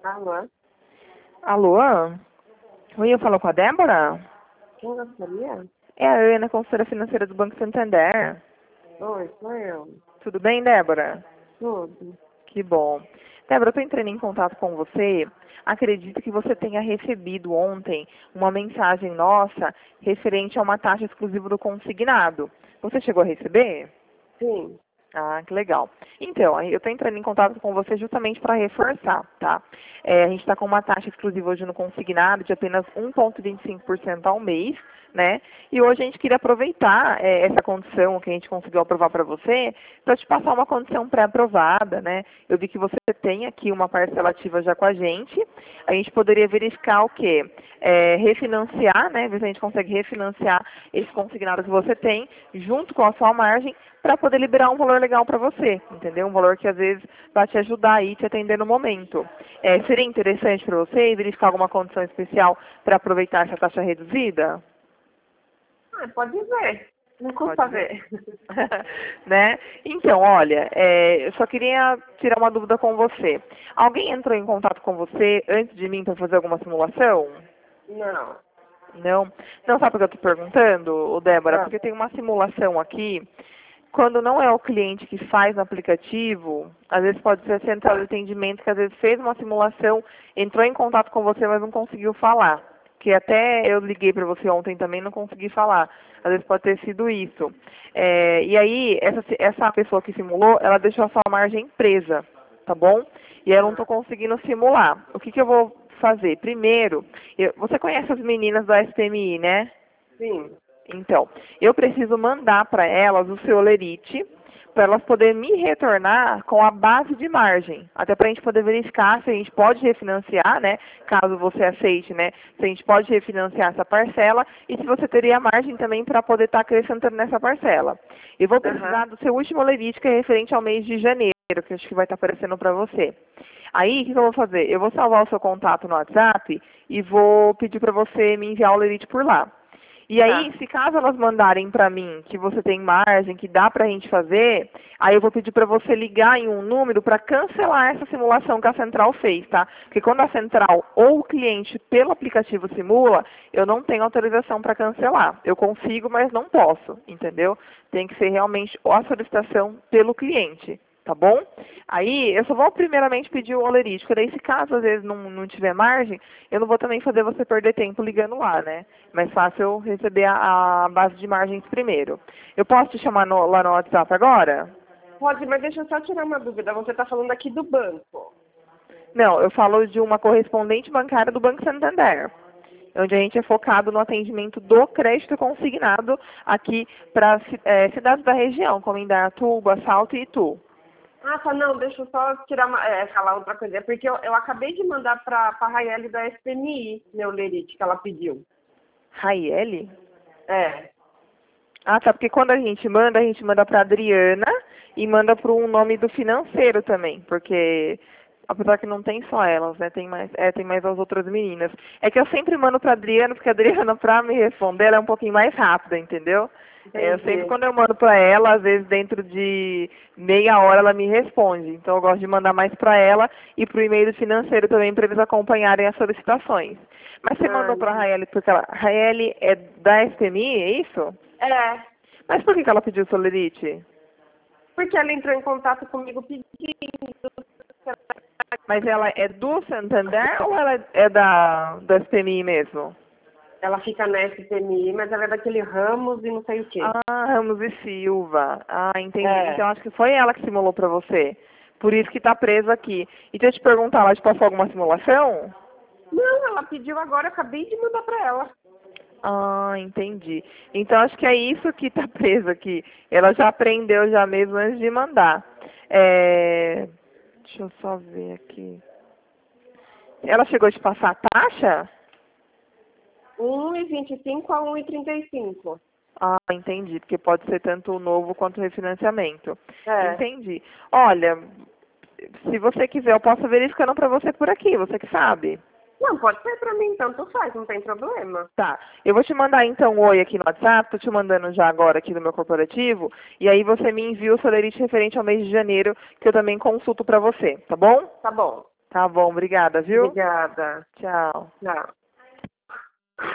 Alô? Alô? Oi, eu falo com a Débora? Quem gostaria? É a Ana, consultora financeira do Banco Santander. Oi, sou eu. Tudo bem, Débora? Tudo. Que bom. Débora, eu estou entrando em contato com você. Acredito que você tenha recebido ontem uma mensagem nossa referente a uma taxa exclusiva do consignado. Você chegou a receber? Sim. Ah, que legal. Então, eu estou entrando em contato com você justamente para reforçar, tá? A gente está com uma taxa exclusiva hoje no consignado de apenas 1,25% ao mês, né? E hoje a gente queria aproveitar essa condição que a gente conseguiu aprovar para você, para te passar uma condição pré-aprovada, né? Eu vi que você tem aqui uma parcela ativa já com a gente. A gente poderia verificar o quê? Refinanciar, né? Ver se a gente consegue refinanciar esse consignado que você tem, junto com a sua margem, para poder liberar um valor legal para você, entendeu? Um valor que às vezes vai te ajudar aí, te atender no momento. Seria interessante para você verificar alguma condição especial para aproveitar essa taxa reduzida? Pode ver. Não custa Pode ver. ver. Né? Então, olha, eu só queria tirar uma dúvida com você. Alguém entrou em contato com você antes de mim para fazer alguma simulação? Não. Não? Não sabe por que eu estou perguntando, ô Débora? Ah, Porque tem uma simulação aqui. Quando não é o cliente que faz no aplicativo, às vezes pode ser a central de atendimento que às vezes fez uma simulação, entrou em contato com você, mas não conseguiu falar. Que até eu liguei para você ontem também não consegui falar. Às vezes pode ter sido isso. E aí, essa pessoa que simulou, ela deixou a sua margem presa, tá bom? E eu não estou conseguindo simular. O que eu vou fazer? Primeiro, você conhece as meninas do SPMI, né? sim. Então, eu preciso mandar para elas o seu Olerite, para elas poderem me retornar com a base de margem, até para a gente poder verificar se a gente pode refinanciar, né, caso você aceite, né, se a gente pode refinanciar essa parcela e se você teria margem também para poder estar acrescentando nessa parcela. Eu vou Aham. precisar do seu último Olerite, que é referente ao mês de janeiro, que eu acho que vai estar aparecendo para você. Aí, o que eu vou fazer? Eu vou salvar o seu contato no WhatsApp e vou pedir para você me enviar o Olerite por lá. E aí, Tá. se caso elas mandarem para mim que você tem margem, que dá para a gente fazer, aí eu vou pedir para você ligar em um número para cancelar essa simulação que a central fez, tá? Porque quando a central ou o cliente pelo aplicativo simula, eu não tenho autorização para cancelar. Eu consigo, mas não posso, entendeu? Tem que ser realmente a solicitação pelo cliente. Tá bom? Aí, eu só vou primeiramente pedir o Olerite, porque daí se caso às vezes não tiver margem, eu não vou também fazer você perder tempo ligando lá, né? Mais fácil eu receber a base de margens primeiro. Eu posso te chamar lá no WhatsApp agora? Pode, mas deixa eu só tirar uma dúvida. Você está falando aqui do banco. Não, eu falo de uma correspondente bancária do Banco Santander, onde a gente é focado no atendimento do crédito consignado aqui para cidades da região, como Indaiatuba, Salto e Itu. Ah, tá, não, deixa eu só tirar falar outra coisa. É porque eu acabei de mandar para a Raiele da SPMI, meu lerite, que ela pediu. Raiele? É. Ah, tá, porque quando a gente manda para Adriana e manda para um nome do financeiro também, porque apesar que não tem só elas, né, tem mais as outras meninas. É que eu sempre mando para Adriana, porque a Adriana para me responder ela é um pouquinho mais rápida, entendeu? Eu sempre Entendi. quando eu mando para ela, às vezes dentro de meia hora ela me responde. Então eu gosto de mandar mais para ela e para o e-mail do financeiro também para eles acompanharem as solicitações. Mas você Ah, mandou para a entendi. Raeli porque a Raeli é da SPMI, é isso? É, Mas por que ela pediu Solerite? porque ela entrou em contato comigo pedindo. Mas ela é do Santander ou ela é do SPMI mesmo? Ela fica na SPMI, mas ela é daquele Ramos e não sei o quê. Ah, Ramos e Silva. Ah, entendi. É. Então acho que foi ela que simulou para você. Por isso que está presa aqui. E deixa eu te perguntar, ela te passou alguma simulação? Não, ela pediu agora, eu acabei de mandar pra ela. Ah, entendi. Então acho que é isso que está preso aqui. Ela já aprendeu já mesmo antes de mandar. Deixa eu só ver aqui. Ela chegou a te passar a taxa? 1,25 a 1,35. Ah, entendi, porque pode ser tanto o novo quanto o refinanciamento. É. Entendi. Olha, se você quiser, eu posso verificando para você por aqui, você que sabe. Não, pode ser pra mim, tanto faz, não tem problema. Tá, eu vou te mandar então um oi aqui no WhatsApp, tô te mandando já agora aqui no meu corporativo, e aí você me envia o Solerite referente ao mês de janeiro, que eu também consulto para você, tá bom? Tá bom. Tá bom, obrigada, viu? Obrigada. Tchau. Tchau.